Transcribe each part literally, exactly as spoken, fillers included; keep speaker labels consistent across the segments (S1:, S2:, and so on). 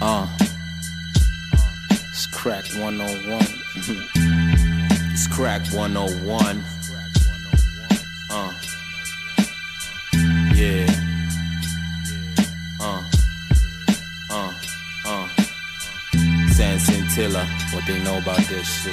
S1: Uh, it's crack one oh one. It's crack one oh one. Uh, yeah. Uh, uh, uh. San Scintilla, what they know about this shit.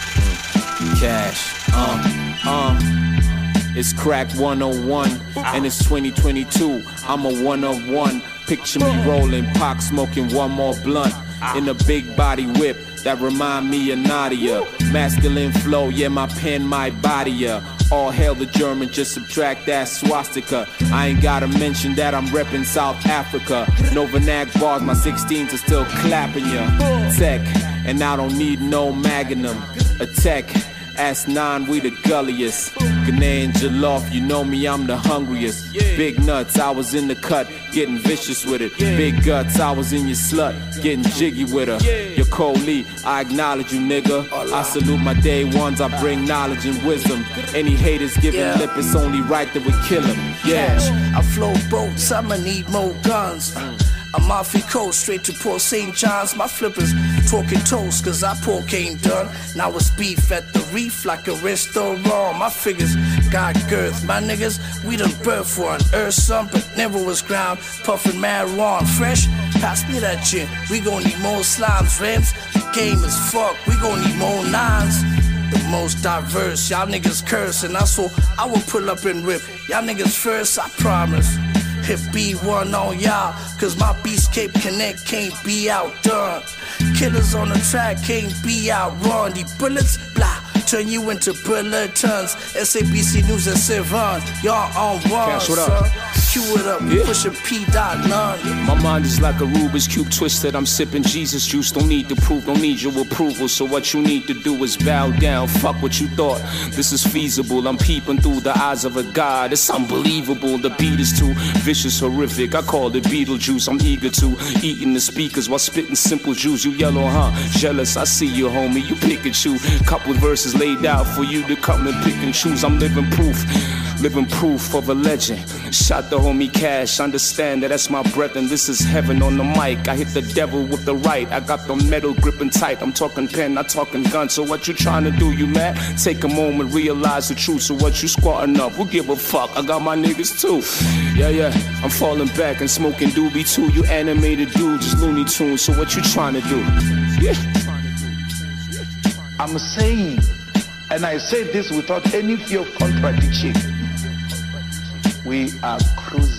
S1: Mm. Cash, uh, uh. It's crack one oh one, and it's twenty twenty-two. I'm a one of one. Picture me rolling, Pac smoking one more blunt in a big body whip that remind me of Nadia. Masculine flow, yeah, my pen, my body, yeah. All hail the German, just subtract that swastika. I ain't gotta mention that I'm reppin' South Africa. No Vernac bars, my sixteens are still clapping ya. Tech, and I don't need no Magnum. Attack. Ass nine, we the gulliest. Ghanaian jollof, you know me, I'm the hungriest. Big nuts, I was in the cut, getting vicious with it. Big guts, I was in your slut, getting jiggy with her. Your Coley, I acknowledge you, nigga. I salute my day ones, I bring knowledge and wisdom. Any haters giving yeah. lip, it's only right that we kill them. Yeah.
S2: I float boats, I'ma need more guns. Mm. I'm off the coast, straight to Port Saint John's. My flippers talking toast, cause our pork ain't done. Now it's beef at the reef like a restaurant. My figures got girth. My niggas, we done birth one. Earth some, but never was ground. Puffin' marijuana, fresh. Pass me that shit. We gon' need more slimes, rims. The game is fuck. We gon' need more nines. The most diverse. Y'all niggas curse, and I saw I will pull up and rip. Y'all niggas first, I promise. Hit B one on y'all, cause my Beastcape Connect can't be outdone. Killers on the track can't be outrun. The bullets, blah, turn you into bulletins. S A B C News and Sevan, y'all on one,
S1: Cash, what
S2: son.
S1: up?
S2: Cue it up, yeah. Push a P dot none.
S1: My mind is like a Rubik's Cube twisted. I'm sipping Jesus juice, don't need to prove, don't need your approval. So what you need to do is bow down, fuck what you thought. This is feasible, I'm peeping through the eyes of a god. It's unbelievable, the beat is too vicious, horrific. I call it Beetlejuice, I'm eager to eating the speakers while spitting simple juice. You yellow, huh? Jealous, I see you, homie, you pick and choose. Couple verses laid out for you to come and pick and choose. I'm living proof, living proof of a legend. Shot the homie Cash, understand that that's my brethren. This is heaven on the mic. I hit the devil with the right. I got the metal gripping tight. I'm talking pen, not talking gun. So what you trying to do, you mad? Take a moment, realize the truth. So what you squatting up? Who give a fuck? I got my niggas too. Yeah, yeah. I'm falling back and smoking doobie too. You animated dude, just Looney Tunes. So what you trying to do? Yeah.
S3: I'm saying, and I say this without any fear of contradiction, we are cruising